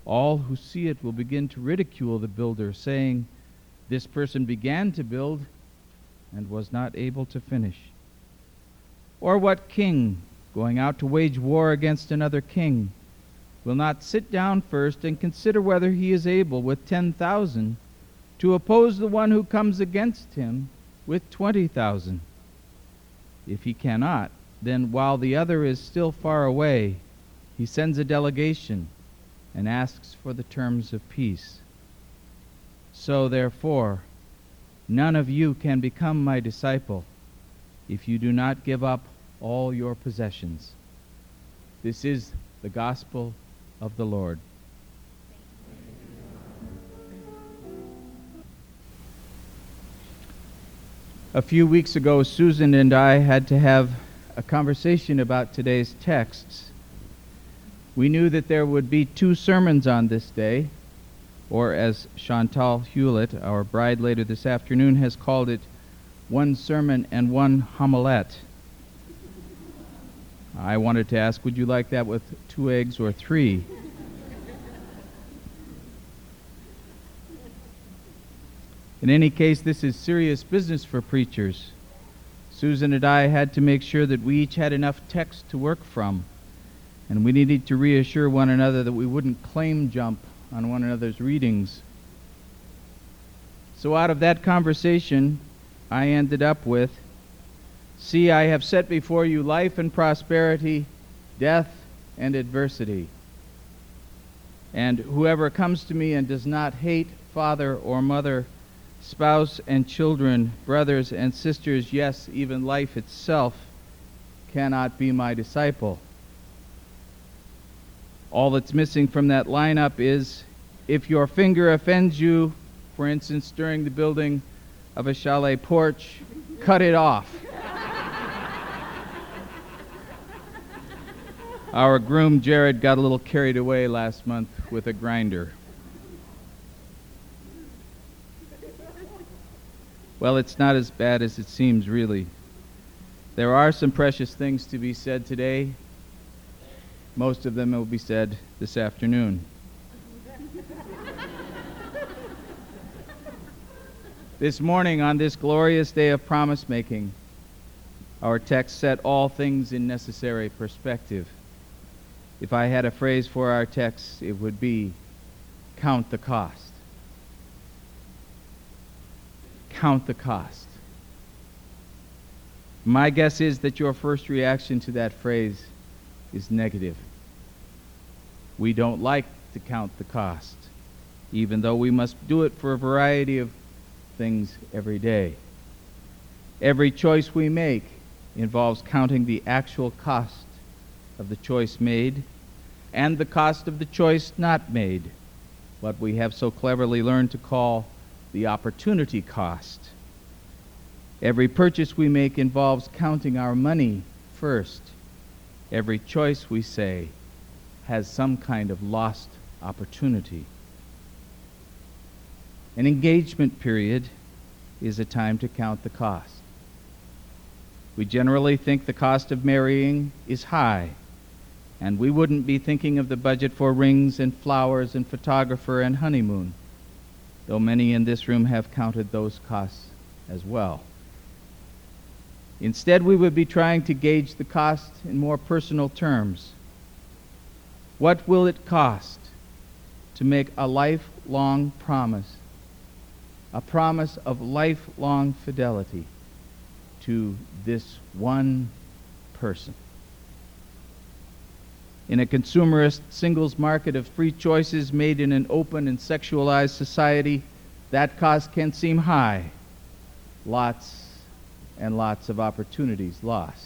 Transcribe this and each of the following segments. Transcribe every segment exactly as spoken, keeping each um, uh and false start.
All who see it will begin to ridicule the builder, saying, "This person began to build and was not able to finish." Or what king, going out to wage war against another king, will not sit down first and consider whether he is able with ten thousand to oppose the one who comes against him with twenty thousand? If he cannot, then while the other is still far away, he sends a delegation and asks for the terms of peace. So therefore, none of you can become my disciple if you do not give up all your possessions. This is the gospel of the Lord. A few weeks ago, Susan and I had to have a conversation about today's texts. We knew that there would be two sermons on this day, or as Chantal Hewlett, our bride later this afternoon, has called it, one sermon and one homilette. I wanted to ask, would you like that with two eggs or three? In any case, this is serious business for preachers. Susan and I had to make sure that we each had enough text to work from, and we needed to reassure one another that we wouldn't claim jump on one another's readings. So out of that conversation, I ended up with, "See, I have set before you life and prosperity, death and adversity. And whoever comes to me and does not hate father or mother, spouse and children, brothers and sisters, yes, even life itself, cannot be my disciple." All that's missing from that lineup is, if your finger offends you, for instance, during the building of a chalet porch, cut it off. Our groom, Jared, got a little carried away last month with a grinder. Well, it's not as bad as it seems, really. There are some precious things to be said today. Most of them will be said this afternoon. This morning, on this glorious day of promise-making, our text set all things in necessary perspective. If I had a phrase for our text, it would be, count the cost. Count the cost. My guess is that your first reaction to that phrase is negative. We don't like to count the cost, even though we must do it for a variety of things every day. Every choice we make involves counting the actual cost of the choice made and the cost of the choice not made, what we have so cleverly learned to call the opportunity cost. Every purchase we make involves counting our money first. Every choice we say has some kind of lost opportunity. An engagement period is a time to count the cost. We generally think the cost of marrying is high, and we wouldn't be thinking of the budget for rings and flowers and photographer and honeymoon, though many in this room have counted those costs as well. Instead, we would be trying to gauge the cost in more personal terms. What will it cost to make a lifelong promise, a promise of lifelong fidelity to this one person? In a consumerist singles market of free choices made in an open and sexualized society, that cost can seem high. Lots and lots of opportunities lost.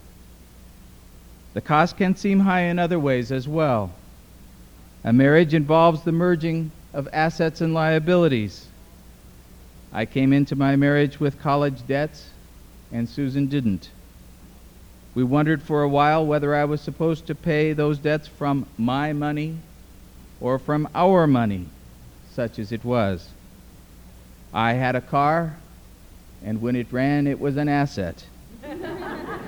The cost can seem high in other ways as well. A marriage involves the merging of assets and liabilities. I came into my marriage with college debts, and Susan didn't. We wondered for a while whether I was supposed to pay those debts from my money or from our money, such as it was. I had a car, and when it ran, it was an asset.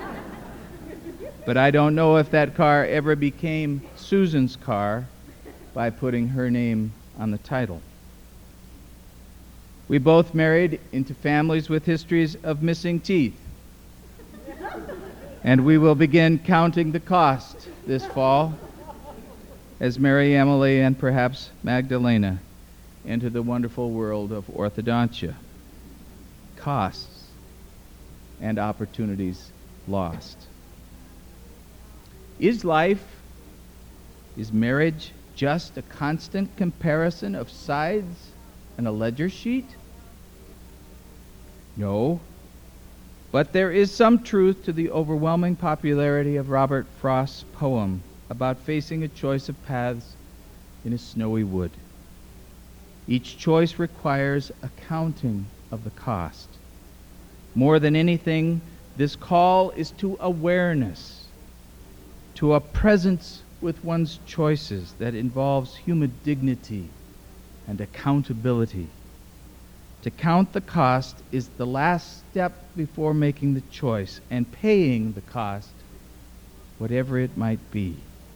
But I don't know if that car ever became Susan's car, by putting her name on the title. We both married into families with histories of missing teeth. And we will begin counting the cost this fall as Mary Emily and perhaps Magdalena enter the wonderful world of orthodontia. Costs and opportunities lost. Is life, is marriage just a constant comparison of sides and a ledger sheet? No. But there is some truth to the overwhelming popularity of Robert Frost's poem about facing a choice of paths in a snowy wood. Each choice requires a counting of the cost. More than anything, this call is to awareness, to a presence with one's choices that involves human dignity and accountability. To count the cost is the last step before making the choice and paying the cost, whatever it might be.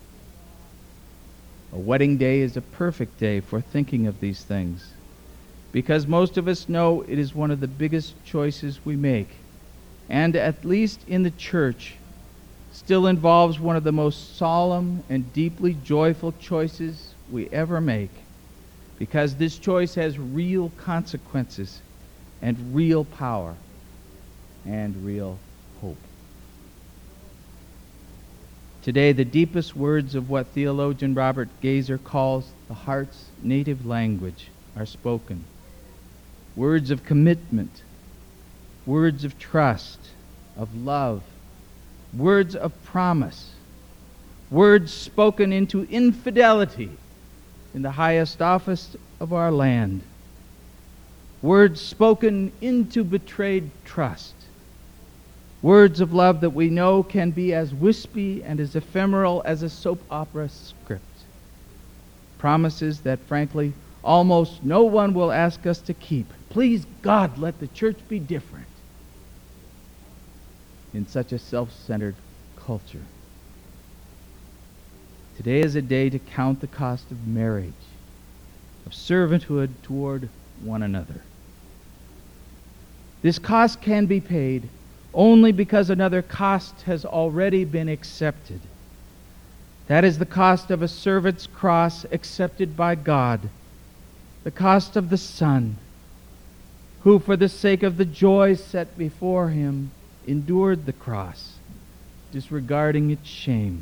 A wedding day is a perfect day for thinking of these things, because most of us know it is one of the biggest choices we make, and at least in the church, still involves one of the most solemn and deeply joyful choices we ever make, because this choice has real consequences and real power and real hope. Today, the deepest words of what theologian Robert Gazer calls the heart's native language are spoken. Words of commitment, words of trust, of love, words of promise, words spoken into infidelity in the highest office of our land, words spoken into betrayed trust, words of love that we know can be as wispy and as ephemeral as a soap opera script, promises that, frankly, almost no one will ask us to keep. Please, God, let the church be different in such a self-centered culture. Today is a day to count the cost of marriage, of servanthood toward one another. This cost can be paid only because another cost has already been accepted. That is the cost of a servant's cross accepted by God, the cost of the Son, who for the sake of the joy set before him endured the cross, disregarding its shame.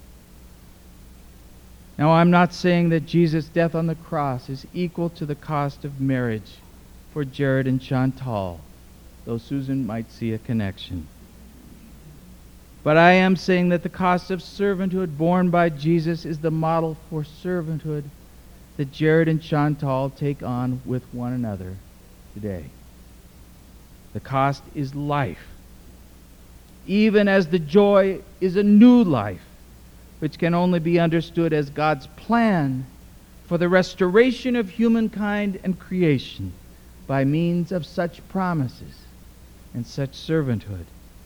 Now, I'm not saying that Jesus' death on the cross is equal to the cost of marriage for Jared and Chantal, though Susan might see a connection. But I am saying that the cost of servanthood borne by Jesus is the model for servanthood that Jared and Chantal take on with one another today. The cost is life, even as the joy is a new life, which can only be understood as God's plan for the restoration of humankind and creation by means of such promises and such servanthood.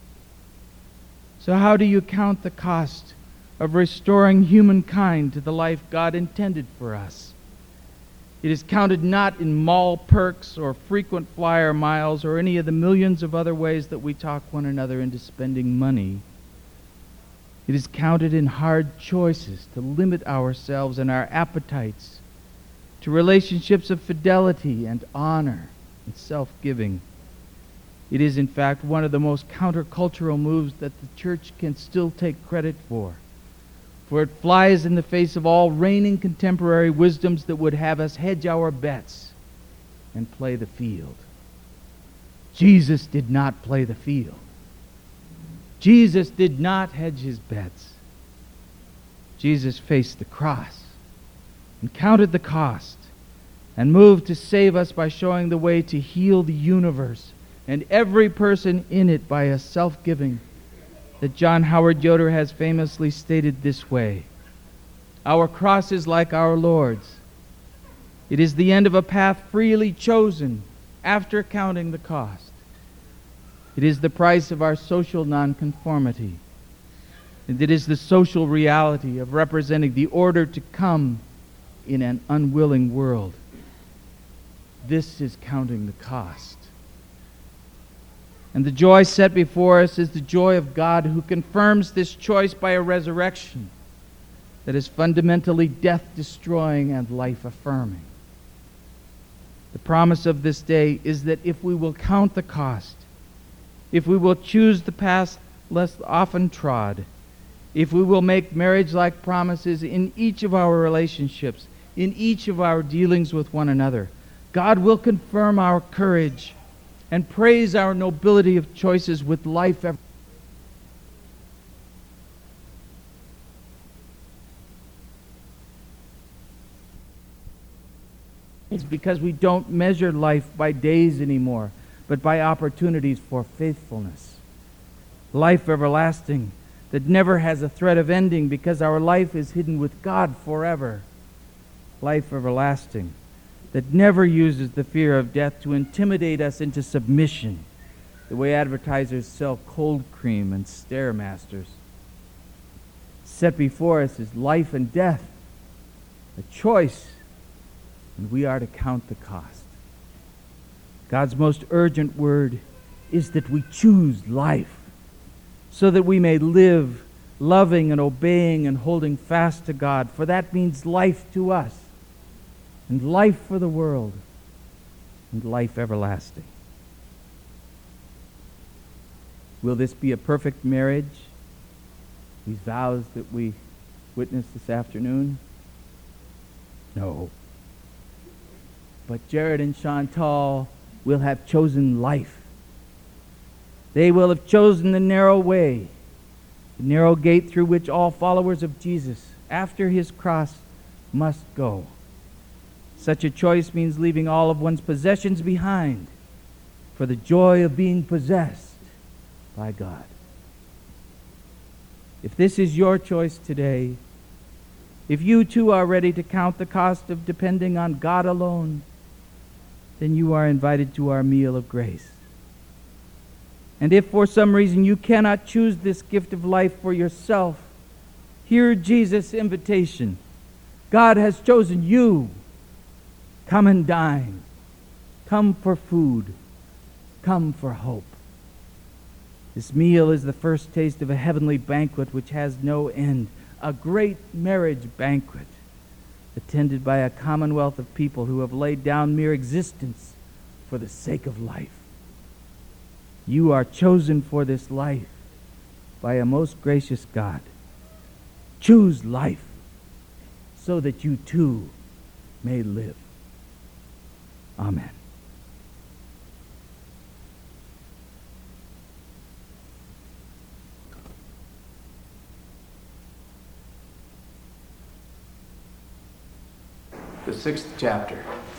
So how do you count the cost of restoring humankind to the life God intended for us? It is counted not in mall perks or frequent flyer miles or any of the millions of other ways that we talk one another into spending money. It is counted in hard choices to limit ourselves and our appetites to relationships of fidelity and honor and self-giving. It is, in fact, one of the most countercultural moves that the church can still take credit for, for it flies in the face of all reigning contemporary wisdoms that would have us hedge our bets and play the field. Jesus did not play the field. Jesus did not hedge his bets. Jesus faced the cross and counted the cost and moved to save us by showing the way to heal the universe and every person in it by a self-giving that John Howard Yoder has famously stated this way: our cross is like our Lord's. It is the end of a path freely chosen after counting the cost. It is the price of our social nonconformity. And it is the social reality of representing the order to come in an unwilling world. This is counting the cost. And the joy set before us is the joy of God, who confirms this choice by a resurrection that is fundamentally death-destroying and life-affirming. The promise of this day is that if we will count the cost, if we will choose the path less often trod, if we will make marriage-like promises in each of our relationships, in each of our dealings with one another, God will confirm our courage and praise our nobility of choices with life ever. It's because we don't measure life by days anymore, but by opportunities for faithfulness. Life everlasting that never has a threat of ending because our life is hidden with God forever. Life everlasting that never uses the fear of death to intimidate us into submission, the way advertisers sell cold cream and Stairmasters. Set before us is life and death, a choice, and we are to count the cost. God's most urgent word is that we choose life, so that we may live loving and obeying and holding fast to God, for that means life to us, and life for the world, and life everlasting. Will this be a perfect marriage? These vows that we witnessed this afternoon? No. But Jared and Chantal will have chosen life. They will have chosen the narrow way, the narrow gate through which all followers of Jesus, after his cross, must go. Such a choice means leaving all of one's possessions behind for the joy of being possessed by God. If this is your choice today, if you too are ready to count the cost of depending on God alone, then you are invited to our meal of grace. And if for some reason you cannot choose this gift of life for yourself, hear Jesus' invitation. God has chosen you. Come and dine. Come for food. Come for hope. This meal is the first taste of a heavenly banquet which has no end, a great marriage banquet attended by a commonwealth of people who have laid down mere existence for the sake of life. You are chosen for this life by a most gracious God. Choose life so that you too may live. Amen. The sixth chapter.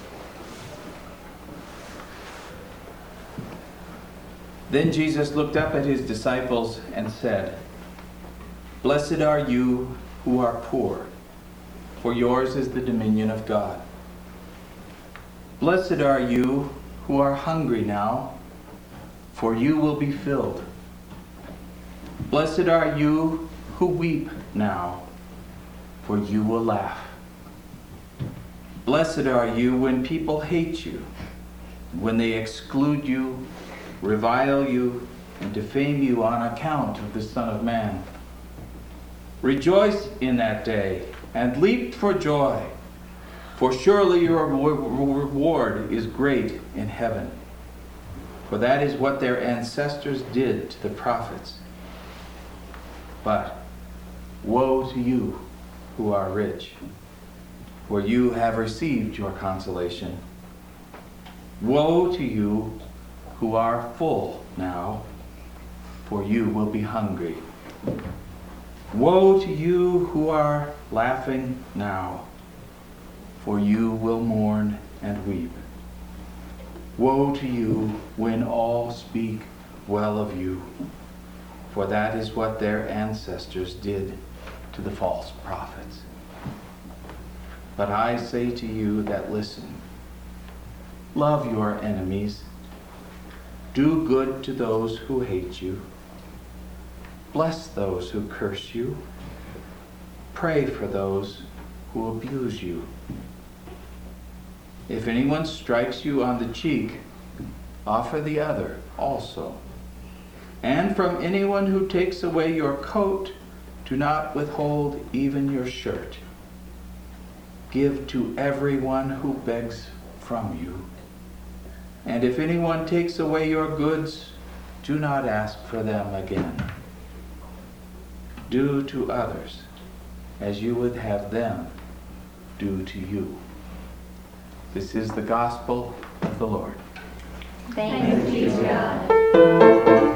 Then Jesus looked up at his disciples and said, "Blessed are you who are poor, for yours is the dominion of God. Blessed are you who are hungry now, for you will be filled. Blessed are you who weep now, for you will laugh. Blessed are you when people hate you, when they exclude you, revile you, and defame you on account of the Son of Man. Rejoice in that day and leap for joy, for surely your reward is great in heaven. For that is what their ancestors did to the prophets. But woe to you who are rich, for you have received your consolation. Woe to you who are full now, for you will be hungry. Woe to you who are laughing now, for you will mourn and weep. Woe to you when all speak well of you, for that is what their ancestors did to the false prophets. But I say to you that listen, love your enemies, do good to those who hate you, bless those who curse you, pray for those who abuse you. If anyone strikes you on the cheek, offer the other also. And from anyone who takes away your coat, do not withhold even your shirt. Give to everyone who begs from you. And if anyone takes away your goods, do not ask for them again. Do to others as you would have them do to you. This is the gospel of the Lord. Thanks be to God.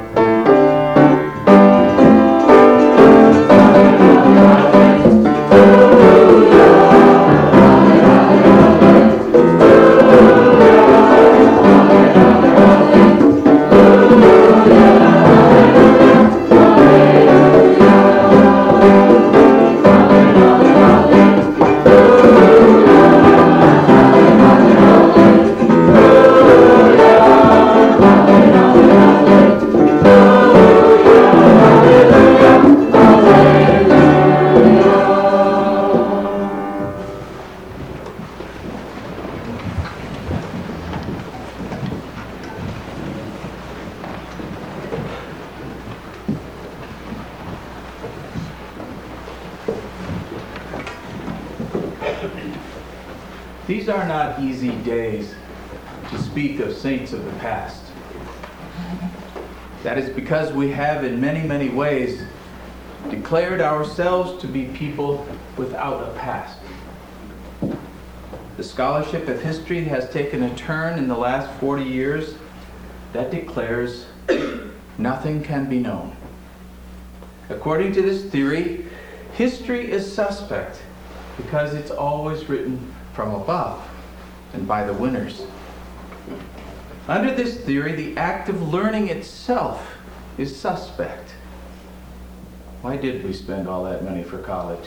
These are not easy days to speak of saints of the past. That is because we have in many, many ways declared ourselves to be people without a past. The scholarship of history has taken a turn in the last forty years that declares nothing can be known. According to this theory, history is suspect because it's always written from above and by the winners. Under this theory, the act of learning itself is suspect. Why did we spend all that money for college?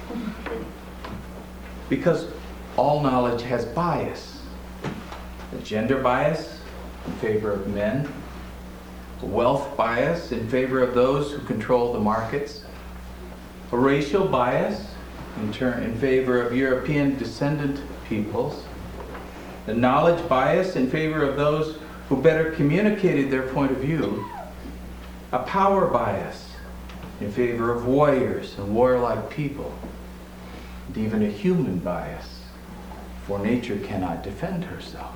Because all knowledge has bias. A gender bias in favor of men, a wealth bias in favor of those who control the markets, a racial bias in turn in favor of European descendant peoples, the knowledge bias in favor of those who better communicated their point of view, a power bias in favor of warriors and warlike people, and even a human bias, for nature cannot defend herself.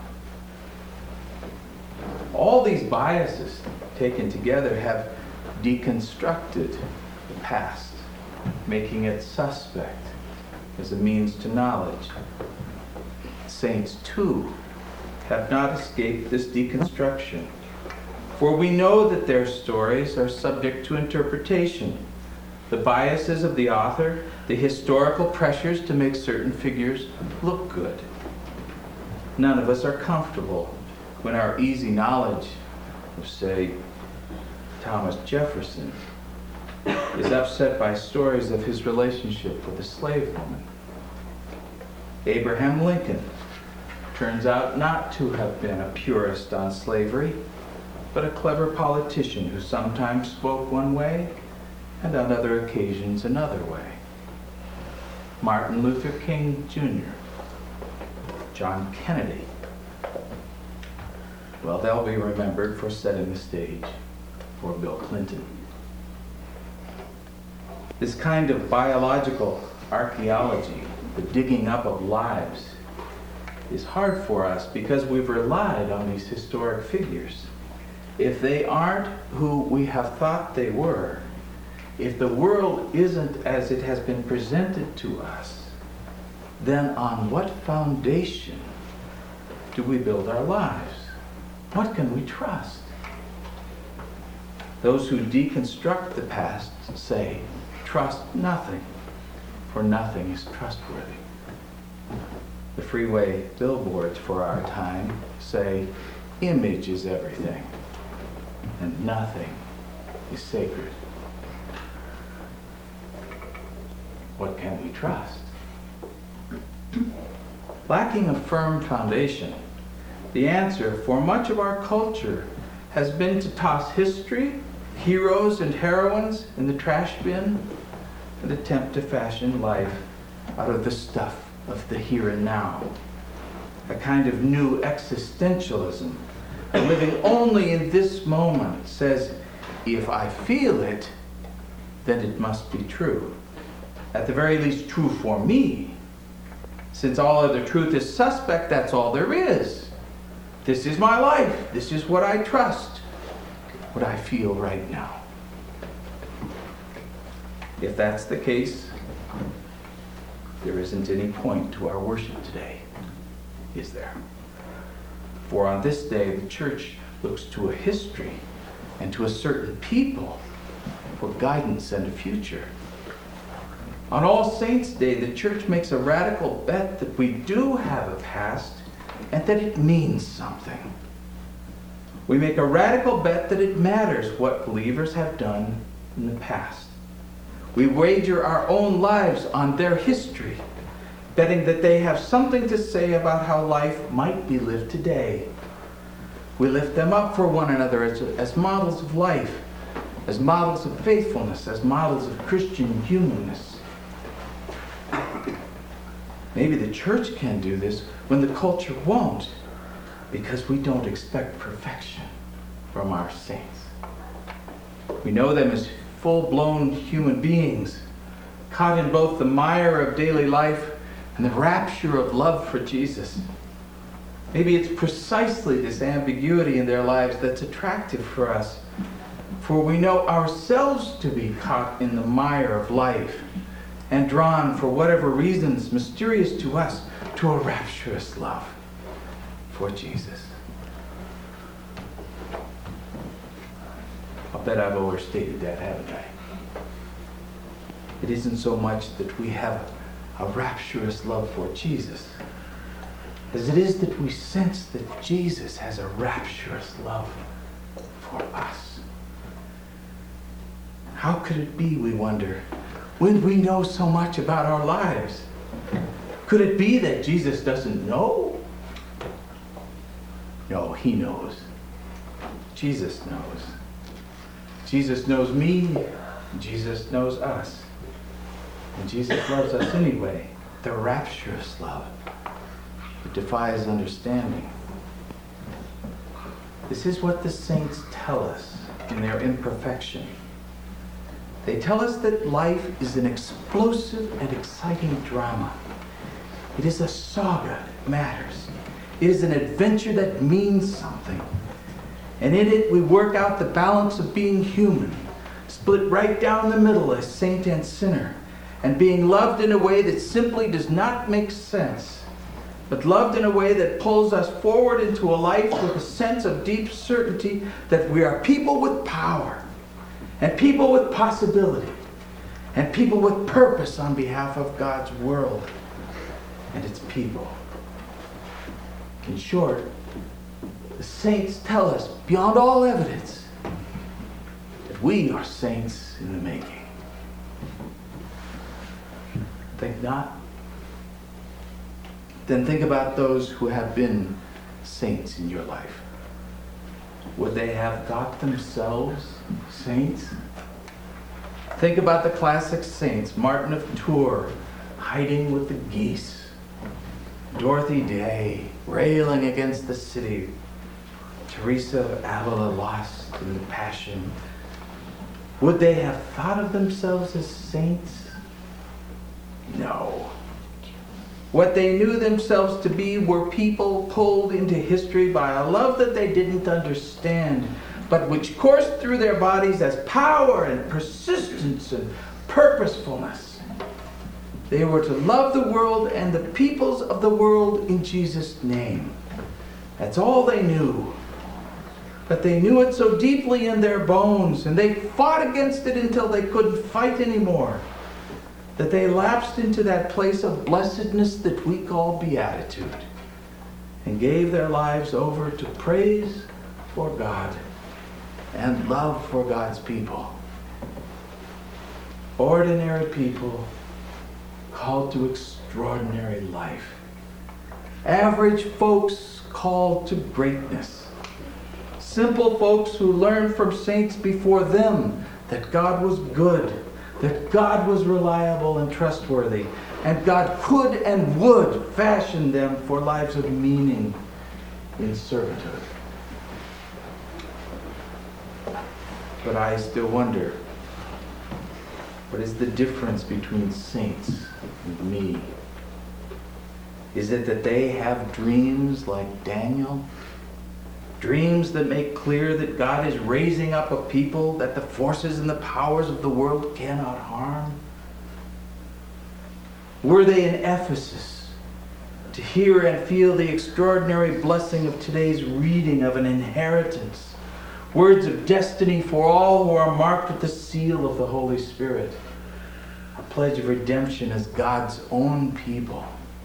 All these biases taken together have deconstructed the past, making it suspect as a means to knowledge. Saints, too, have not escaped this deconstruction, for we know that their stories are subject to interpretation. The biases of the author, the historical pressures to make certain figures look good. None of us are comfortable when our easy knowledge of, say, Thomas Jefferson is upset by stories of his relationship with a slave woman. Abraham Lincoln turns out not to have been a purist on slavery, but a clever politician who sometimes spoke one way and on other occasions another way. Martin Luther King Junior, John Kennedy, well, they'll be remembered for setting the stage for Bill Clinton. This kind of biological archaeology, the digging up of lives, is hard for us because we've relied on these historic figures. If they aren't who we have thought they were, if the world isn't as it has been presented to us, then on what foundation do we build our lives? What can we trust? Those who deconstruct the past say, trust nothing, for nothing is trustworthy. The freeway billboards for our time say, image is everything, and nothing is sacred. What can we trust? Lacking a firm foundation, the answer for much of our culture has been to toss history, heroes and heroines in the trash bin, and attempt to fashion life out of the stuff of the here and now. A kind of new existentialism, living only in this moment, says, if I feel it, then it must be true. At the very least, true for me. Since all other truth is suspect, that's all there is. This is my life. This is what I trust, what I feel right now. If that's the case, there isn't any point to our worship today, is there? For on this day, the church looks to a history and to a certain people for guidance and a future. On All Saints' Day, the church makes a radical bet that we do have a past and that it means something. We make a radical bet that it matters what believers have done in the past. We wager our own lives on their history, betting that they have something to say about how life might be lived today. We lift them up for one another as, as models of life, as models of faithfulness, as models of Christian humanness. Maybe the church can do this when the culture won't, because we don't expect perfection from our saints. We know them as full-blown human beings, caught in both the mire of daily life and the rapture of love for Jesus. Maybe it's precisely this ambiguity in their lives that's attractive for us, for we know ourselves to be caught in the mire of life and drawn, for whatever reasons mysterious to us, to a rapturous love for Jesus. I'll bet I've overstated that, haven't I? It isn't so much that we have a rapturous love for Jesus, as it is that we sense that Jesus has a rapturous love for us. How could it be, we wonder, when we know so much about our lives? Could it be that Jesus doesn't know? No, he knows. Jesus knows. Jesus knows me, Jesus knows us. And Jesus loves us anyway, the rapturous love. It defies understanding. This is what the saints tell us in their imperfection. They tell us that life is an explosive and exciting drama. It is a saga that matters. It is an adventure that means something. And in it we work out the balance of being human, split right down the middle as saint and sinner, and being loved in a way that simply does not make sense, but loved in a way that pulls us forward into a life with a sense of deep certainty that we are people with power, and people with possibility, and people with purpose on behalf of God's world and its people. In short, the saints tell us, beyond all evidence, that we are saints in the making. Think not? Then think about those who have been saints in your life. Would they have thought themselves saints? Think about the classic saints, Martin of Tours, hiding with the geese, Dorothy Day, railing against the city, Teresa of Avila lost in the Passion. Would they have thought of themselves as saints? No. What they knew themselves to be were people pulled into history by a love that they didn't understand, but which coursed through their bodies as power and persistence and purposefulness. They were to love the world and the peoples of the world in Jesus' name. That's all they knew. But they knew it so deeply in their bones, and they fought against it until they couldn't fight anymore, that they lapsed into that place of blessedness that we call beatitude, and gave their lives over to praise for God and love for God's people. Ordinary people called to extraordinary life. Average folks called to greatness. Simple folks who learned from saints before them that God was good, that God was reliable and trustworthy, And God could and would fashion them for lives of meaning in servanthood. But I still wonder, what is the difference between saints and me? Is it that they have dreams like Daniel? Dreams that make clear that God is raising up a people that the forces and the powers of the world cannot harm? Were they in Ephesus to hear and feel the extraordinary blessing of today's reading of an inheritance, words of destiny for all who are marked with the seal of the Holy Spirit, a pledge of redemption as God's own people?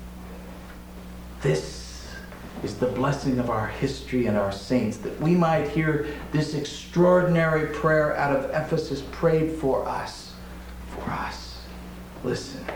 This is the blessing of our history and our saints, that we might hear this extraordinary prayer out of Ephesus prayed for us. For us. Listen.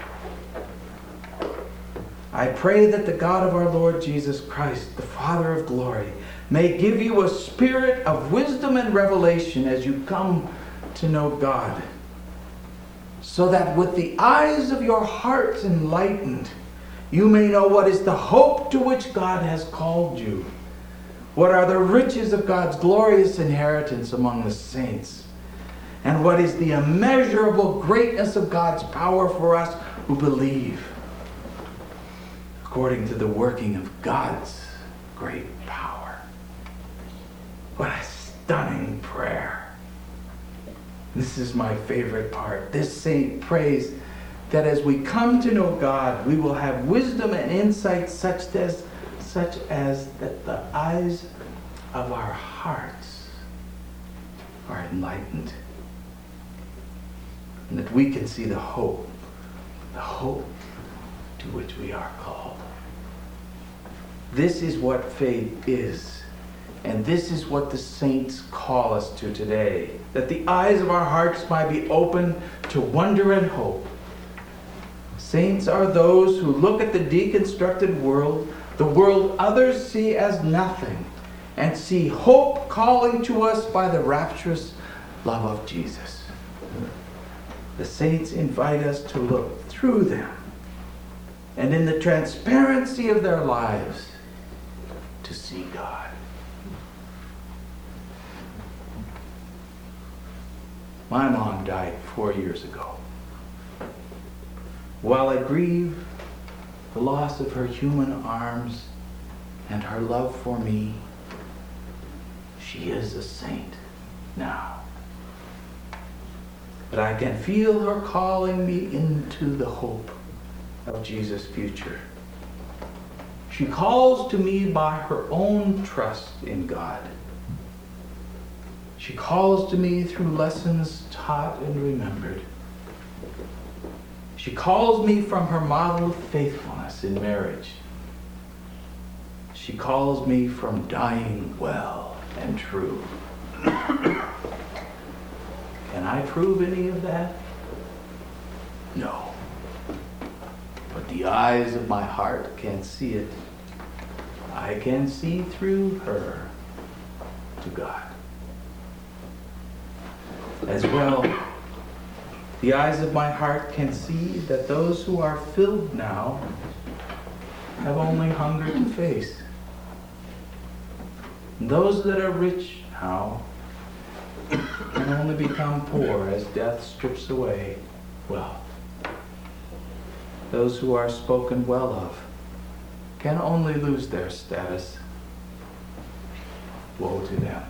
I pray that the God of our Lord Jesus Christ, the Father of glory, may give you a spirit of wisdom and revelation as you come to know God, so that with the eyes of your hearts enlightened, you may know what is the hope to which God has called you, what are the riches of God's glorious inheritance among the saints, and what is the immeasurable greatness of God's power for us who believe, according to the working of God's great power. What a stunning prayer. This is my favorite part. This saint prays that as we come to know God, we will have wisdom and insight such as, such as that the eyes of our hearts are enlightened, and that we can see the hope, the hope to which we are called. This is what faith is, and this is what the saints call us to today, that the eyes of our hearts might be open to wonder and hope. Saints are those who look at the deconstructed world, the world others see as nothing, and see hope calling to us by the rapturous love of Jesus. The saints invite us to look through them, and in the transparency of their lives, to see God. My mom died four years ago. While I grieve the loss of her human arms and her love for me, she is a saint now. But I can feel her calling me into the hope of Jesus' future. She calls to me by her own trust in God. She calls to me through lessons taught and remembered. She calls me from her model of faithfulness in marriage. She calls me from dying well and true. Can I prove any of that? No. But the eyes of my heart can see it. I can see through her to God. As well, the eyes of my heart can see that those who are filled now have only hunger to face. And those that are rich now can only become poor as death strips away wealth. Those who are spoken well of can only lose their status. Woe to them.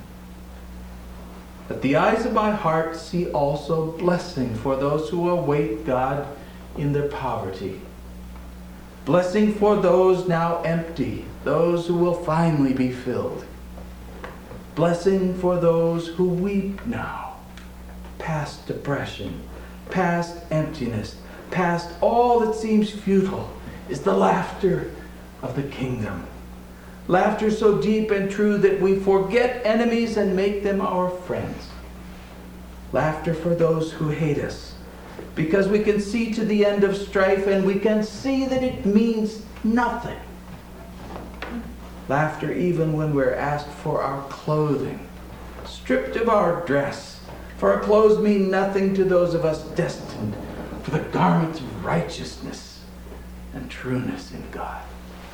But the eyes of my heart see also blessing for those who await God in their poverty. Blessing for those now empty, those who will finally be filled. Blessing for those who weep now, past depression, past emptiness, past all that seems futile, is the laughter of the kingdom. Laughter so deep and true that we forget enemies and make them our friends. Laughter for those who hate us, because we can see to the end of strife and we can see that it means nothing. Laughter even when we're asked for our clothing, stripped of our dress, for our clothes mean nothing to those of us destined for the garments of righteousness and trueness in God.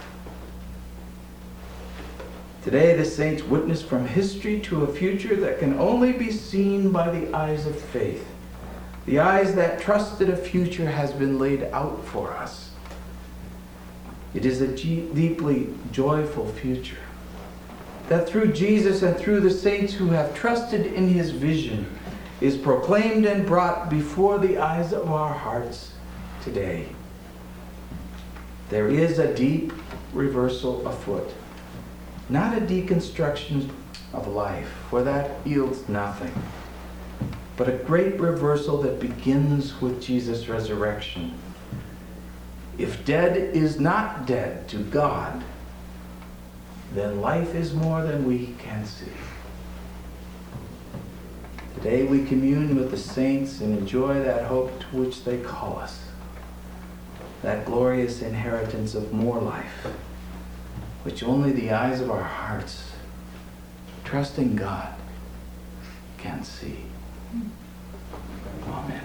Today, the saints witness from history to a future that can only be seen by the eyes of faith. The eyes that trust that a future has been laid out for us. It is a g- deeply joyful future. That through Jesus and through the saints who have trusted in his vision is proclaimed and brought before the eyes of our hearts today. There is a deep reversal afoot. Not a deconstruction of life, for that yields nothing, but a great reversal that begins with Jesus' resurrection. If dead is not dead to God, then life is more than we can see. Today we commune with the saints and enjoy that hope to which they call us, that glorious inheritance of more life, which only the eyes of our hearts, trusting God, can see. Amen.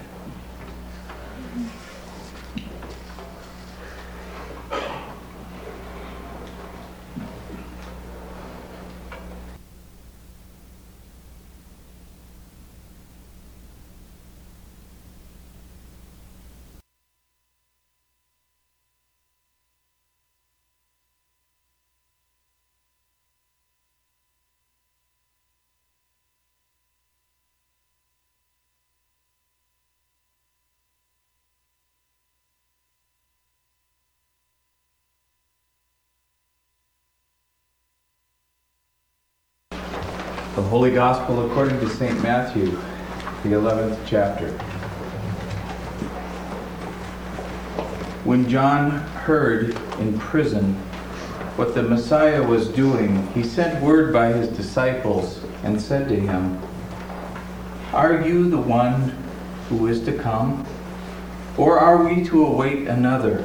The Holy Gospel according to Saint Matthew, the eleventh chapter. When John heard in prison what the Messiah was doing, he sent word by his disciples and said to him, "Are you the one who is to come, or are we to await another?"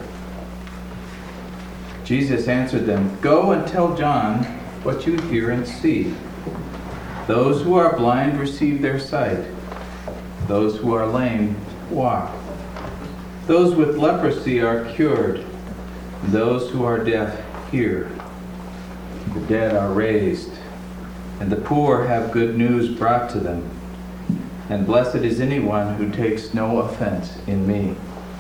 Jesus answered them, "Go and tell John what you hear and see. Those who are blind receive their sight. Those who are lame walk. Those with leprosy are cured. Those who are deaf hear. The dead are raised, and the poor have good news brought to them. And blessed is anyone who takes no offense in me."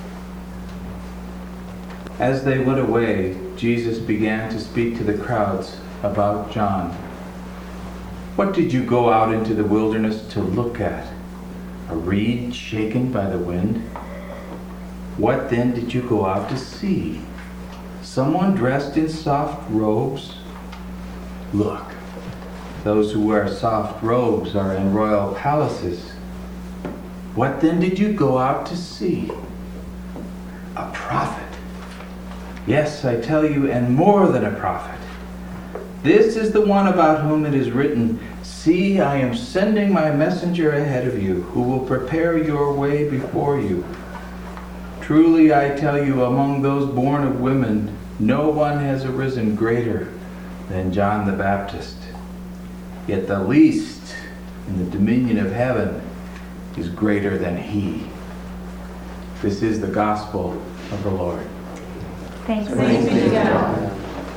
As they went away, Jesus began to speak to the crowds about John. "What did you go out into the wilderness to look at? A reed shaken by the wind? What then did you go out to see? Someone dressed in soft robes? Look, those who wear soft robes are in royal palaces. What then did you go out to see? A prophet. Yes, I tell you, and more than a prophet. This is the one about whom it is written, 'See, I am sending my messenger ahead of you, who will prepare your way before you.' Truly I tell you, among those born of women, no one has arisen greater than John the Baptist. Yet the least in the dominion of heaven is greater than he." This is the gospel of the Lord. Thanks be to God.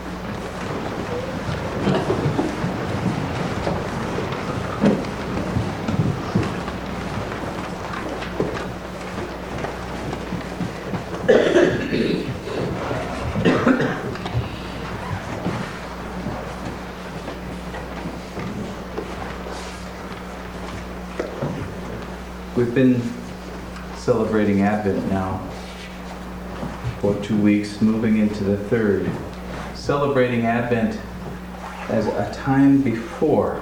We've been celebrating Advent now for two weeks, moving into the third. Celebrating Advent as a time before,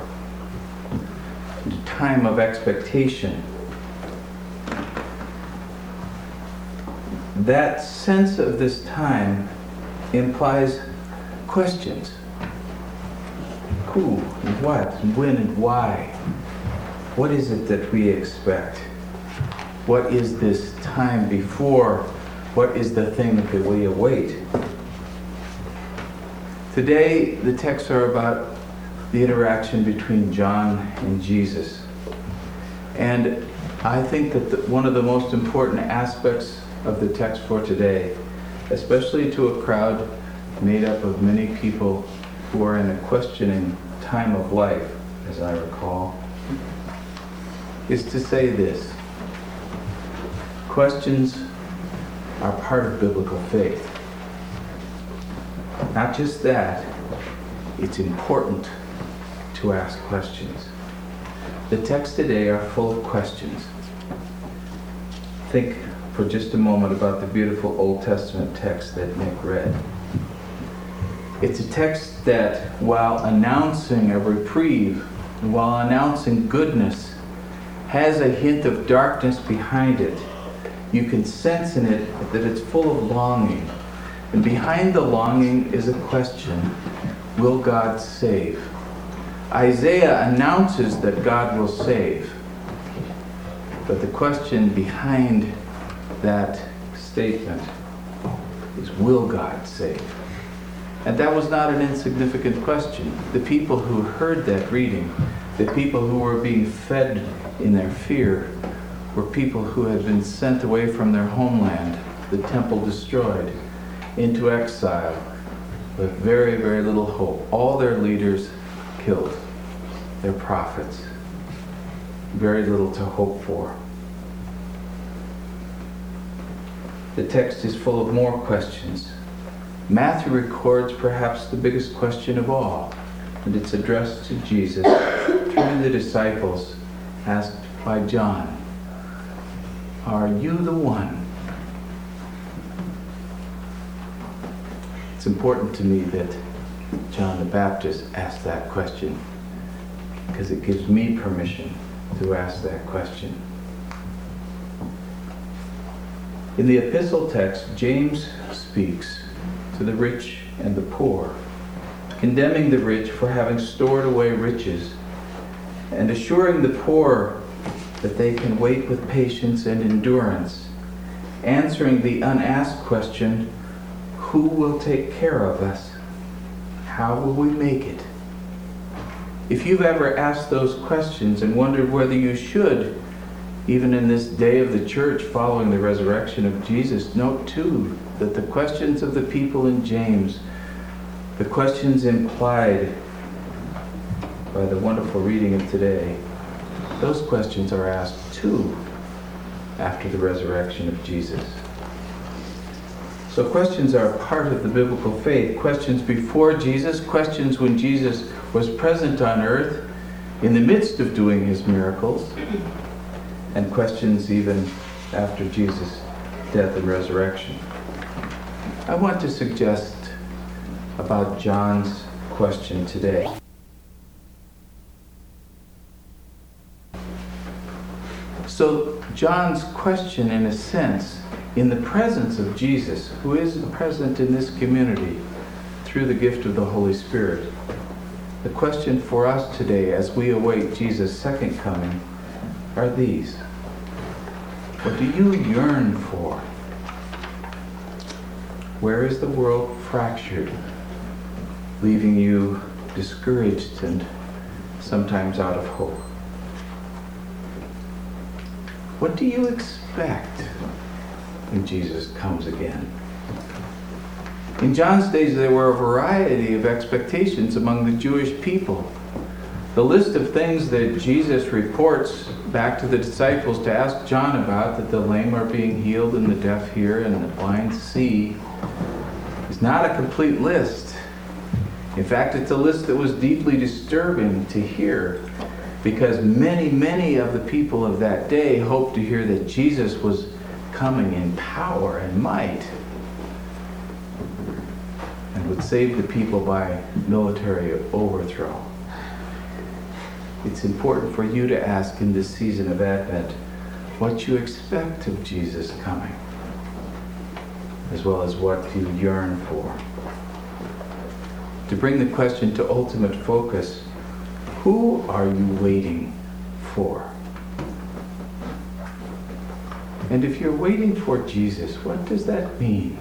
a time of expectation. That sense of this time implies questions. Who, and what, and when, and why? What is it that we expect? What is this time before? What is the thing that we await? Today, the texts are about the interaction between John and Jesus. And I think that the, one of the most important aspects of the text for today, especially to a crowd made up of many people who are in a questioning time of life, as I recall, is to say this. Questions are part of biblical faith. Not just that, it's important to ask questions. The texts today are full of questions. Think for just a moment about the beautiful Old Testament text that Nick read. It's a text that, while announcing a reprieve, and while announcing goodness, has a hint of darkness behind it. You can sense in it that it's full of longing. And behind the longing is a question: will God save? Isaiah announces that God will save. But the question behind that statement is, will God save? And that was not an insignificant question. The people who heard that reading, the people who were being fed in their fear, were people who had been sent away from their homeland, the temple destroyed, into exile, with very, very little hope. All their leaders killed, their prophets, very little to hope for. The text is full of more questions. Matthew records perhaps the biggest question of all, and it's addressed to Jesus through the disciples, asked by John. Are you the one? It's important to me that John the Baptist asked that question, because it gives me permission to ask that question. In the epistle text, James speaks to the rich and the poor, condemning the rich for having stored away riches, and assuring the poor that they can wait with patience and endurance, answering the unasked question, who will take care of us? How will we make it? If you've ever asked those questions and wondered whether you should, even in this day of the church following the resurrection of Jesus, note too that the questions of the people in James, the questions implied by the wonderful reading of today, those questions are asked too after the resurrection of Jesus. So questions are part of the biblical faith. Questions before Jesus, questions when Jesus was present on earth in the midst of doing his miracles, and questions even after Jesus' death and resurrection. I want to suggest about John's question today. So John's question, in a sense, in the presence of Jesus, who is present in this community through the gift of the Holy Spirit, the question for us today as we await Jesus' second coming are these. What do you yearn for? Where is the world fractured, leaving you discouraged and sometimes out of hope? What do you expect when Jesus comes again? In John's days, there were a variety of expectations among the Jewish people. The list of things that Jesus reports back to the disciples to ask John about, that the lame are being healed and the deaf hear and the blind see, is not a complete list. In fact, it's a list that was deeply disturbing to hear, because many, many of the people of that day hoped to hear that Jesus was coming in power and might and would save the people by military overthrow. It's important for you to ask in this season of Advent what you expect of Jesus coming, as well as what you yearn for. To bring the question to ultimate focus, who are you waiting for? And if you're waiting for Jesus, what does that mean?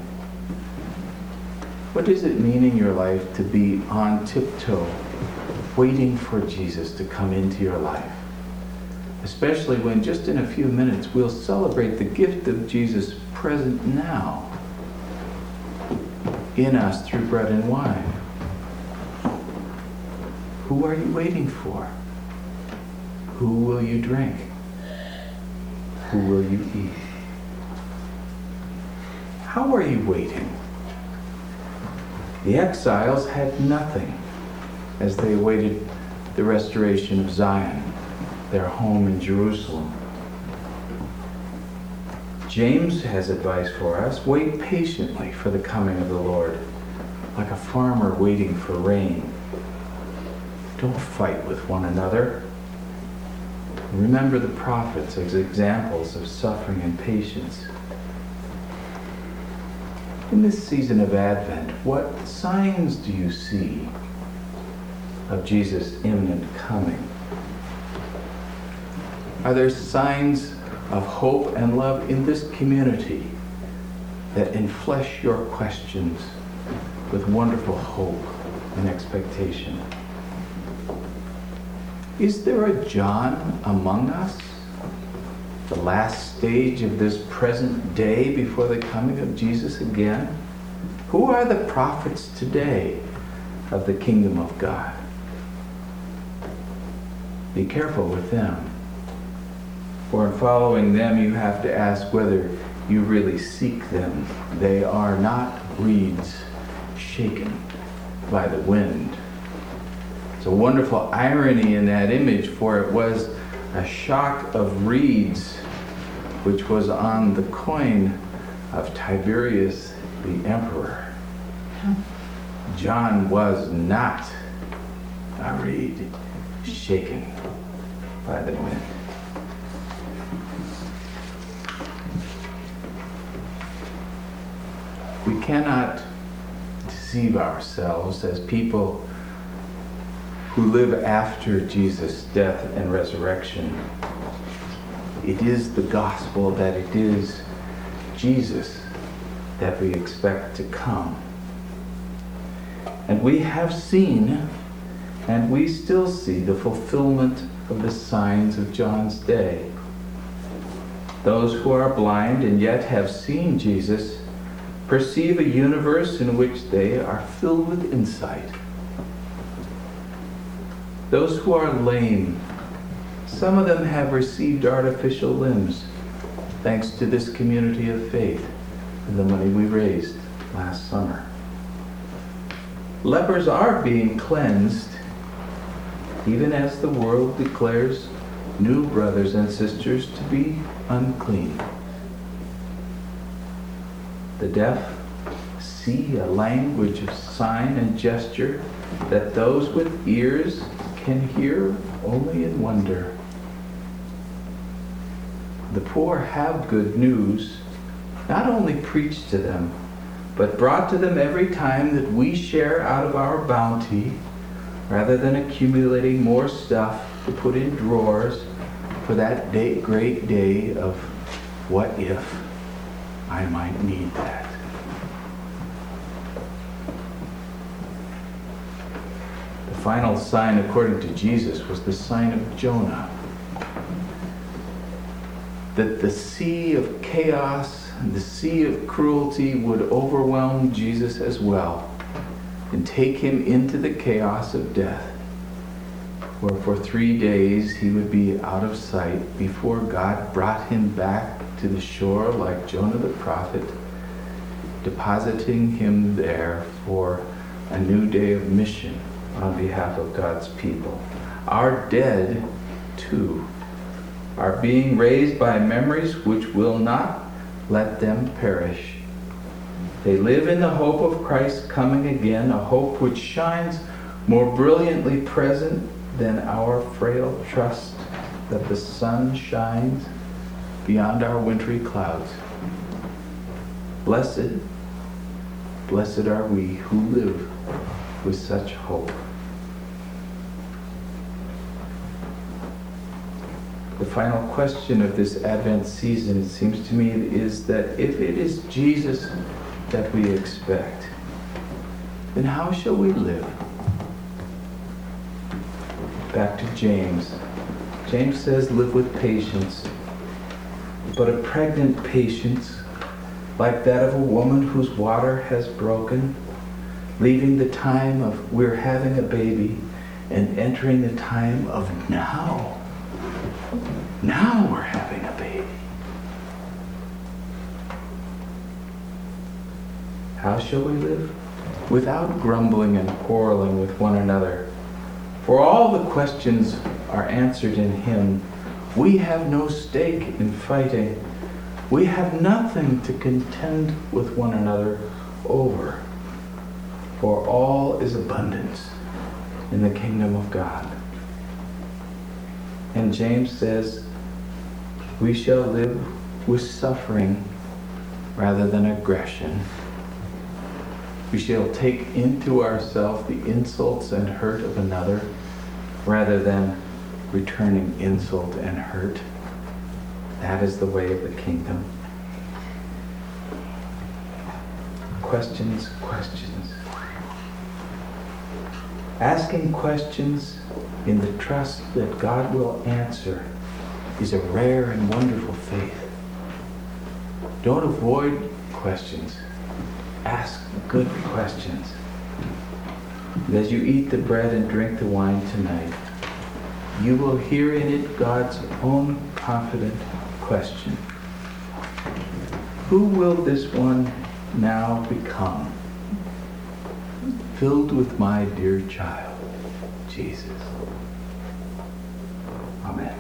What does it mean in your life to be on tiptoe, waiting for Jesus to come into your life? Especially when just in a few minutes we'll celebrate the gift of Jesus' present now in us through bread and wine. Who are you waiting for? Who will you drink? Who will you eat? How are you waiting? The exiles had nothing as they awaited the restoration of Zion, their home in Jerusalem. James has advice for us. Wait patiently for the coming of the Lord, like a farmer waiting for rain. Don't fight with one another. Remember the prophets as examples of suffering and patience. In this season of Advent, what signs do you see of Jesus' imminent coming? Are there signs of hope and love in this community that enflesh your questions with wonderful hope and expectation? Is there a John among us? The last stage of this present day before the coming of Jesus again? Who are the prophets today of the kingdom of God? Be careful with them. For in following them, you have to ask whether you really seek them. They are not reeds shaken by the wind. It's a wonderful irony in that image, for it was a shock of reeds which was on the coin of Tiberius the emperor. John was not a reed shaken by the wind. We cannot deceive ourselves as people who live after Jesus' death and resurrection. It is the gospel that it is Jesus that we expect to come. And we have seen, and we still see, the fulfillment of the signs of John's day. Those who are blind and yet have seen Jesus perceive a universe in which they are filled with insight. Those who are lame, some of them have received artificial limbs, thanks to this community of faith and the money we raised last summer. Lepers are being cleansed, even as the world declares new brothers and sisters to be unclean. The deaf see a language of sign and gesture that those with ears can hear only in wonder. The poor have good news, not only preached to them, but brought to them every time that we share out of our bounty, rather than accumulating more stuff to put in drawers for that day, great day of what if I might need that. The final sign, according to Jesus, was the sign of Jonah. That the sea of chaos and the sea of cruelty would overwhelm Jesus as well and take him into the chaos of death, where for three days he would be out of sight before God brought him back to the shore like Jonah the prophet, depositing him there for a new day of mission on behalf of God's people. Our dead, too, are being raised by memories which will not let them perish. They live in the hope of Christ coming again, a hope which shines more brilliantly present than our frail trust that the sun shines beyond our wintry clouds. Blessed, blessed are we who live with such hope. The final question of this Advent season, it seems to me, is that if it is Jesus that we expect, then how shall we live? Back to James. James says, live with patience. But a pregnant patience like that of a woman whose water has broken, leaving the time of we're having a baby and entering the time of now. Now we're having a baby. How shall we live? Without grumbling and quarreling with one another. For all the questions are answered in Him. We have no stake in fighting. We have nothing to contend with one another over. For all is abundance in the kingdom of God. And James says, we shall live with suffering rather than aggression. We shall take into ourselves the insults and hurt of another rather than returning insult and hurt. That is the way of the kingdom. Questions, questions. Asking questions in the trust that God will answer is a rare and wonderful faith. Don't avoid questions. Ask good questions. And as you eat the bread and drink the wine tonight, you will hear in it God's own confident question. Who will this one now become? Filled with my dear child, Jesus. Amen.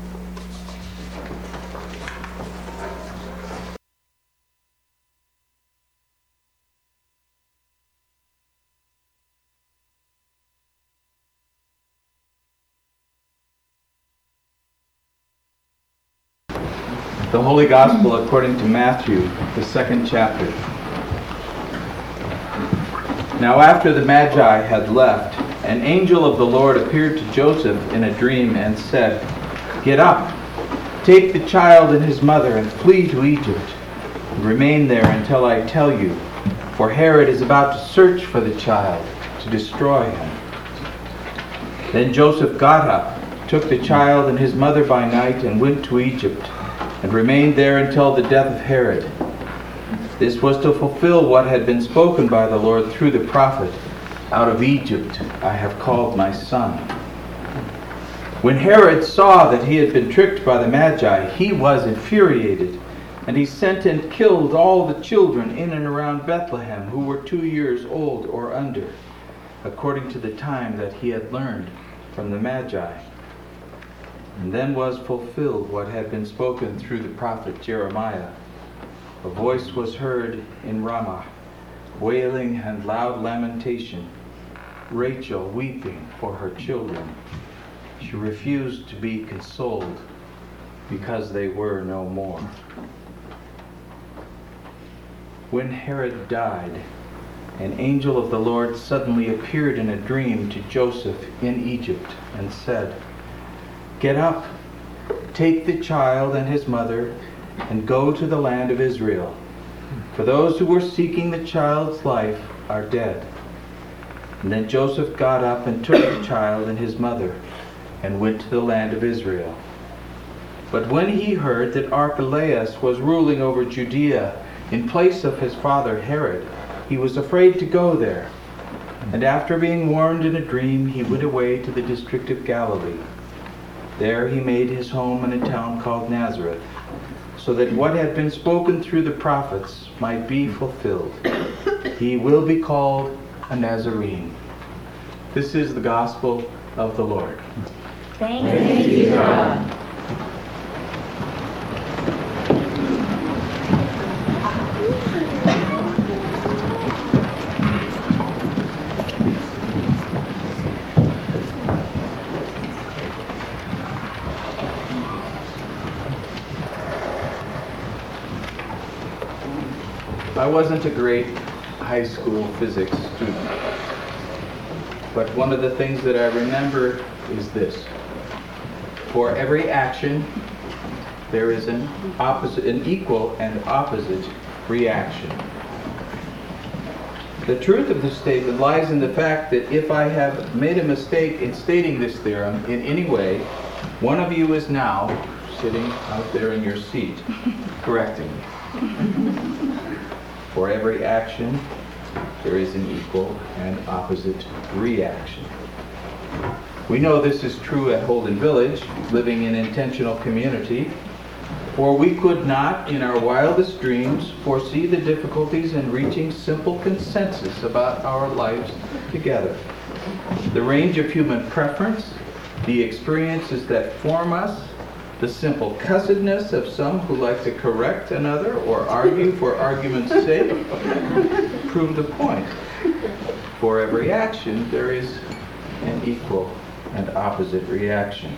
The Holy Gospel according to Matthew, the second chapter. Now after the Magi had left, an angel of the Lord appeared to Joseph in a dream and said, "Get up, take the child and his mother and flee to Egypt, and remain there until I tell you, for Herod is about to search for the child to destroy him." Then Joseph got up, took the child and his mother by night and went to Egypt, and remained there until the death of Herod. This was to fulfill what had been spoken by the Lord through the prophet, "Out of Egypt I have called my son." When Herod saw that he had been tricked by the Magi, he was infuriated, and he sent and killed all the children in and around Bethlehem who were two years old or under, according to the time that he had learned from the Magi. And then was fulfilled what had been spoken through the prophet Jeremiah. A voice was heard in Ramah, wailing and loud lamentation, Rachel weeping for her children. She refused to be consoled because they were no more. When Herod died, an angel of the Lord suddenly appeared in a dream to Joseph in Egypt and said, "Get up, take the child and his mother, and go to the land of Israel, for those who were seeking the child's life are dead." And then Joseph got up and took the child and his mother, and went to the land of Israel. But when he heard that Archelaus was ruling over Judea in place of his father Herod, he was afraid to go there. And after being warned in a dream, he went away to the district of Galilee. There he made his home in a town called Nazareth, so that what had been spoken through the prophets might be fulfilled. He will be called a Nazarene. This is the gospel of the Lord. Thanks be to God. I wasn't a great high school physics student, but one of the things that I remember is this. For every action, there is an opposite, an equal and opposite reaction. The truth of this statement lies in the fact that if I have made a mistake in stating this theorem in any way, one of you is now sitting out there in your seat correcting me. For every action, there is an equal and opposite reaction. We know this is true at Holden Village, living in intentional community, for we could not, in our wildest dreams, foresee the difficulties in reaching simple consensus about our lives together. The range of human preference, the experiences that form us, the simple cussedness of some who like to correct another or argue for argument's sake, prove the point. For every action, there is an equal and opposite reaction.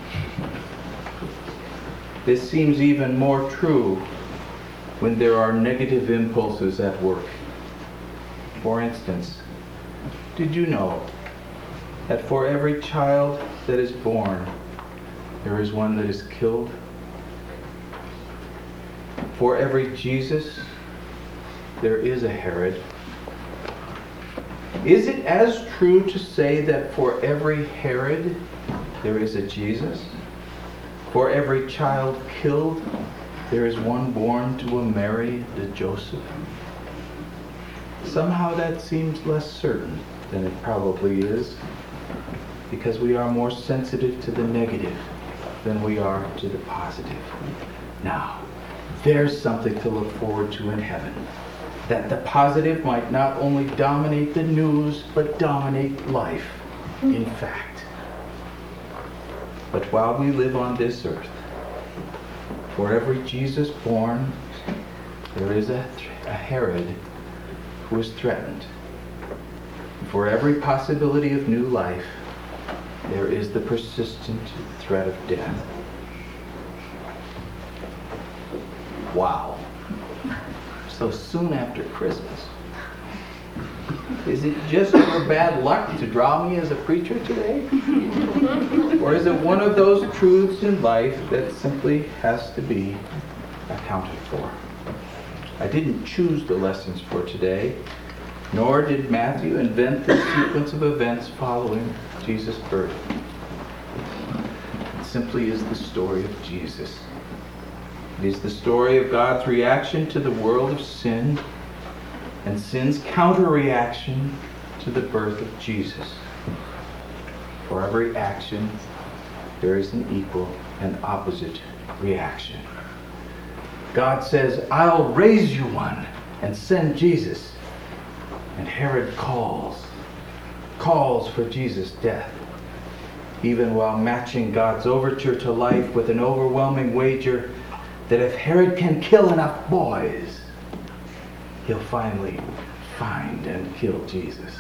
This seems even more true when there are negative impulses at work. For instance, did you know that for every child that is born, there is one that is killed? For every Jesus, there is a Herod. Is it as true to say that for every Herod, there is a Jesus? For every child killed, there is one born to a Mary, the Joseph? Somehow that seems less certain than it probably is, because we are more sensitive to the negative than we are to the positive. Now, there's something to look forward to in heaven. That the positive might not only dominate the news, but dominate life, in fact. But while we live on this earth, for every Jesus born, there is a, a Herod who is threatened. For every possibility of new life, there is the persistent threat of death. Wow. So soon after Christmas. Is it just your bad luck to draw me as a preacher today? Or is it one of those truths in life that simply has to be accounted for? I didn't choose the lessons for today, nor did Matthew invent the sequence of events following Jesus' birth. It simply is the story of Jesus. It is the story of God's reaction to the world of sin and sin's counter-reaction to the birth of Jesus. For every action, there is an equal and opposite reaction. God says, I'll raise you one and send Jesus. And Herod calls, calls for Jesus' death, even while matching God's overture to life with an overwhelming wager that if Herod can kill enough boys, he'll finally find and kill Jesus.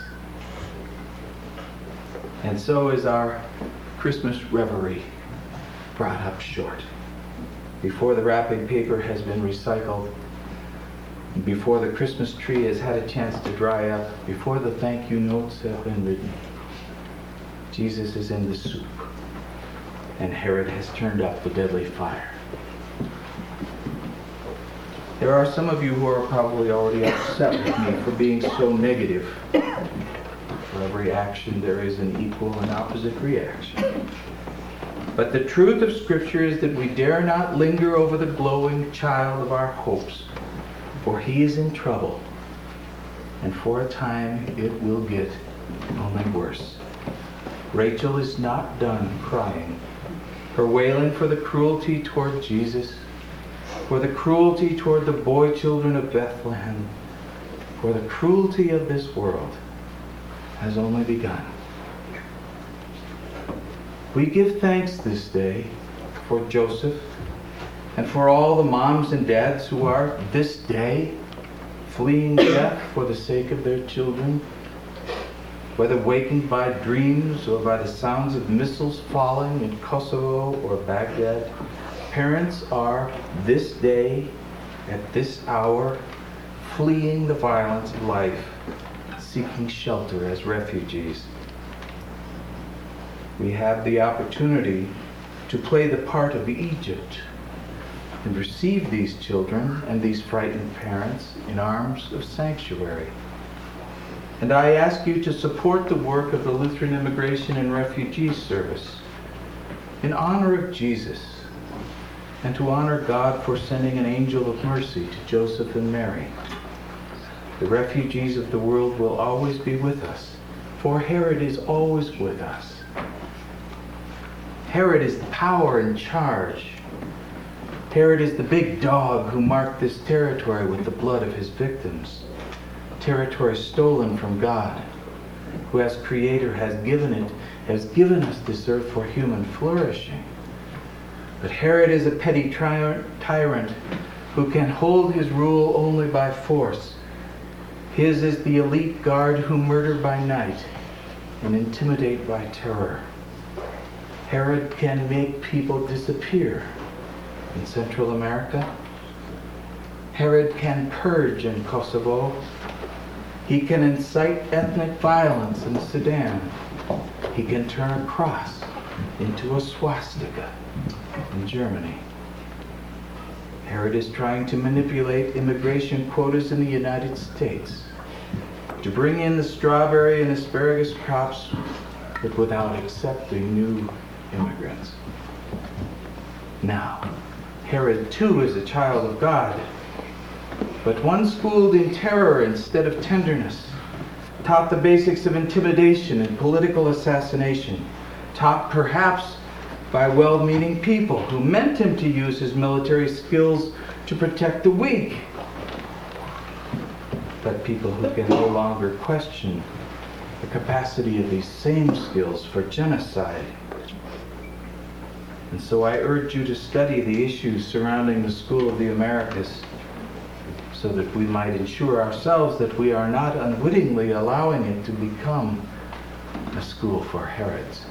And so is our Christmas reverie brought up short. Before the wrapping paper has been recycled, before the Christmas tree has had a chance to dry up, before the thank you notes have been written, Jesus is in the soup, and Herod has turned up the deadly fire. There are some of you who are probably already upset with me for being so negative. For every action, there is an equal and opposite reaction. But the truth of Scripture is that we dare not linger over the glowing child of our hopes, for he is in trouble, and for a time it will get only worse. Rachel is not done crying. Her wailing for the cruelty toward Jesus, for the cruelty toward the boy children of Bethlehem, for the cruelty of this world has only begun. We give thanks this day for Joseph and for all the moms and dads who are this day fleeing death for the sake of their children, whether wakened by dreams or by the sounds of missiles falling in Kosovo or Baghdad. Parents are this day, at this hour, fleeing the violence of life, seeking shelter as refugees. We have the opportunity to play the part of Egypt and receive these children and these frightened parents in arms of sanctuary. And I ask you to support the work of the Lutheran Immigration and Refugee Service in honor of Jesus, and to honor God for sending an angel of mercy to Joseph and Mary. The refugees of the world will always be with us, for Herod is always with us. Herod is the power in charge. Herod is the big dog who marked this territory with the blood of his victims. Territory stolen from God, who as creator has given it, has given us this earth for human flourishing. But Herod is a petty tri- tyrant who can hold his rule only by force. His is the elite guard who murder by night and intimidate by terror. Herod can make people disappear in Central America. Herod can purge in Kosovo. He can incite ethnic violence in Sudan. He can turn a cross into a swastika in Germany. Herod is trying to manipulate immigration quotas in the United States to bring in the strawberry and asparagus crops, but without accepting new immigrants. Now, Herod too is a child of God, but one schooled in terror instead of tenderness, taught the basics of intimidation and political assassination, taught perhaps by well-meaning people who meant him to use his military skills to protect the weak, but people who can no longer question the capacity of these same skills for genocide. And so I urge you to study the issues surrounding the School of the Americas so that we might ensure ourselves that we are not unwittingly allowing it to become a school for Herods.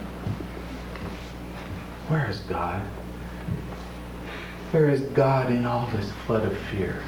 Where is God? Where is God in all this flood of fear?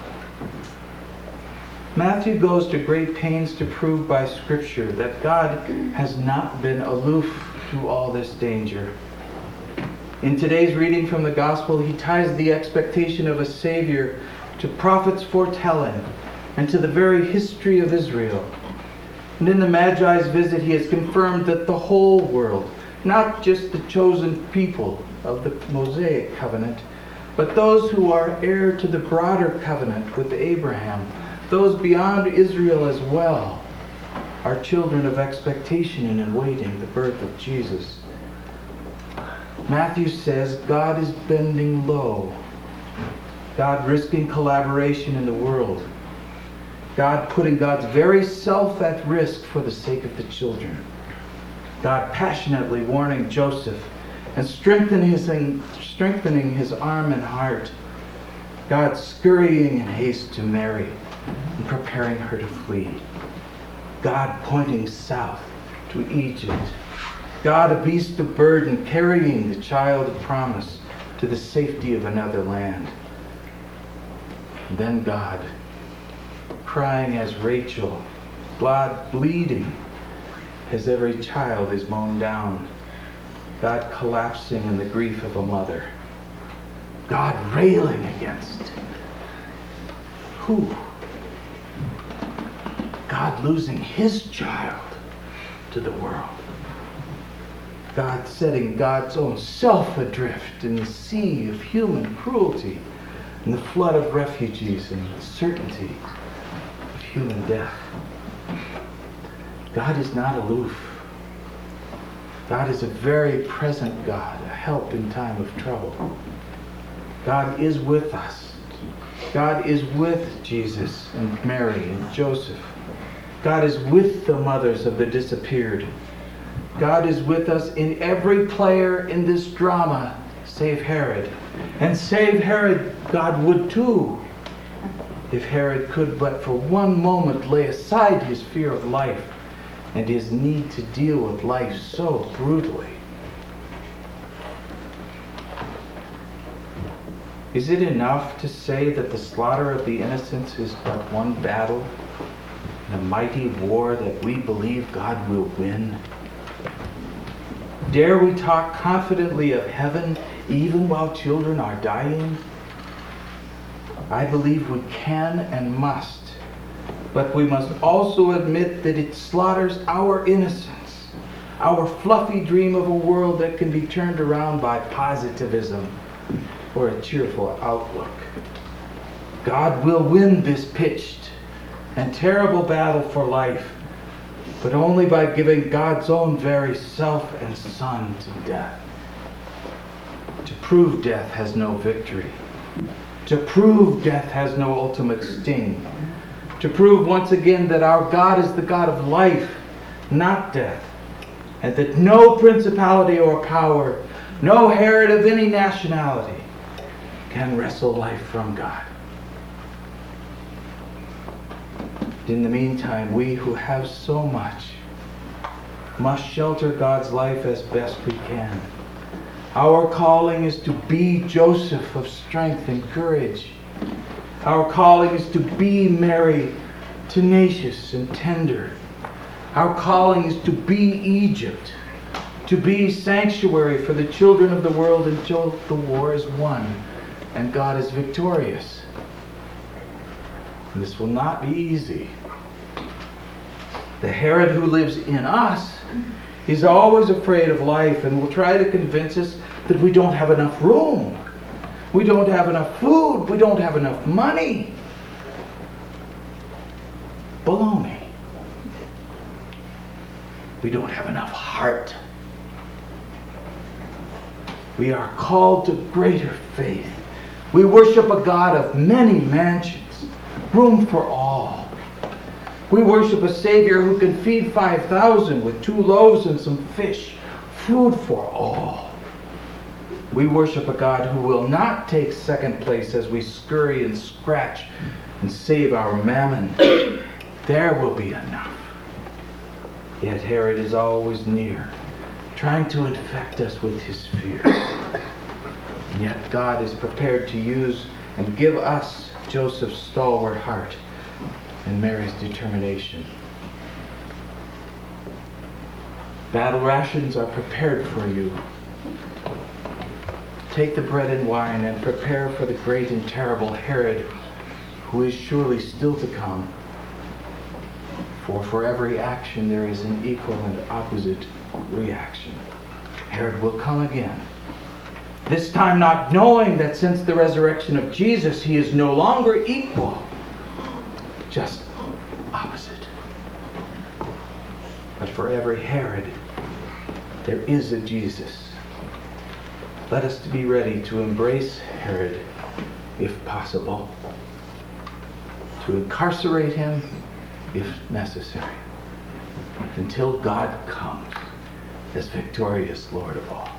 Matthew goes to great pains to prove by Scripture that God has not been aloof to all this danger. In today's reading from the Gospel, he ties the expectation of a Savior to prophets' foretelling and to the very history of Israel. And in the Magi's visit, he has confirmed that the whole world, not just the chosen people of the Mosaic covenant, but those who are heir to the broader covenant with Abraham, those beyond Israel as well, are children of expectation and in waiting the birth of Jesus. Matthew says God is bending low, God risking collaboration in the world, God putting God's very self at risk for the sake of the children, God passionately warning Joseph and strengthening his, strengthening his arm and heart, God scurrying in haste to Mary and preparing her to flee, God pointing south to Egypt, God, a beast of burden, carrying the child of promise to the safety of another land. And then God, crying as Rachel, blood bleeding as every child is mown down. God collapsing in the grief of a mother. God railing against who? God losing his child to the world. God setting God's own self adrift in the sea of human cruelty and the flood of refugees and the certainty of human death. God is not aloof. God is a very present God, a help in time of trouble. God is with us. God is with Jesus and Mary and Joseph. God is with the mothers of the disappeared. God is with us in every player in this drama, save Herod. And save Herod, God would too, if Herod could but for one moment lay aside his fear of life and his need to deal with life so brutally. Is it enough to say that the slaughter of the innocents is but one battle in a mighty war that we believe God will win? Dare we talk confidently of heaven even while children are dying? I believe we can and must, but we must also admit that it slaughters our innocence, our fluffy dream of a world that can be turned around by positivism or a cheerful outlook. God will win this pitched and terrible battle for life, but only by giving God's own very self and Son to death. To prove death has no victory. To prove death has no ultimate sting. To prove once again that our God is the God of life, not death, and that no principality or power, no Herod of any nationality, can wrestle life from God. In the meantime, we who have so much must shelter God's life as best we can. Our calling is to be Joseph of strength and courage. Our calling is to be Mary, tenacious and tender. Our calling is to be Egypt, to be sanctuary for the children of the world until the war is won and God is victorious. This will not be easy. The Herod who lives in us is always afraid of life and will try to convince us that we don't have enough room. We don't have enough food. We don't have enough money. Baloney. We don't have enough heart. We are called to greater faith. We worship a God of many mansions, room for all. We worship a Savior who can feed five thousand with two loaves and some fish, food for all. We worship a God who will not take second place as we scurry and scratch and save our mammon. There will be enough. Yet Herod is always near, trying to infect us with his fears. And yet God is prepared to use and give us Joseph's stalwart heart and Mary's determination. Battle rations are prepared for you. Take the bread and wine and prepare for the great and terrible Herod, who is surely still to come. For for every action there is an equal and opposite reaction. Herod will come again. This time not knowing that since the resurrection of Jesus he is no longer equal, just opposite. But for every Herod there is a Jesus. Let us be ready to embrace Herod if possible, to incarcerate him if necessary, until God comes as victorious Lord of all.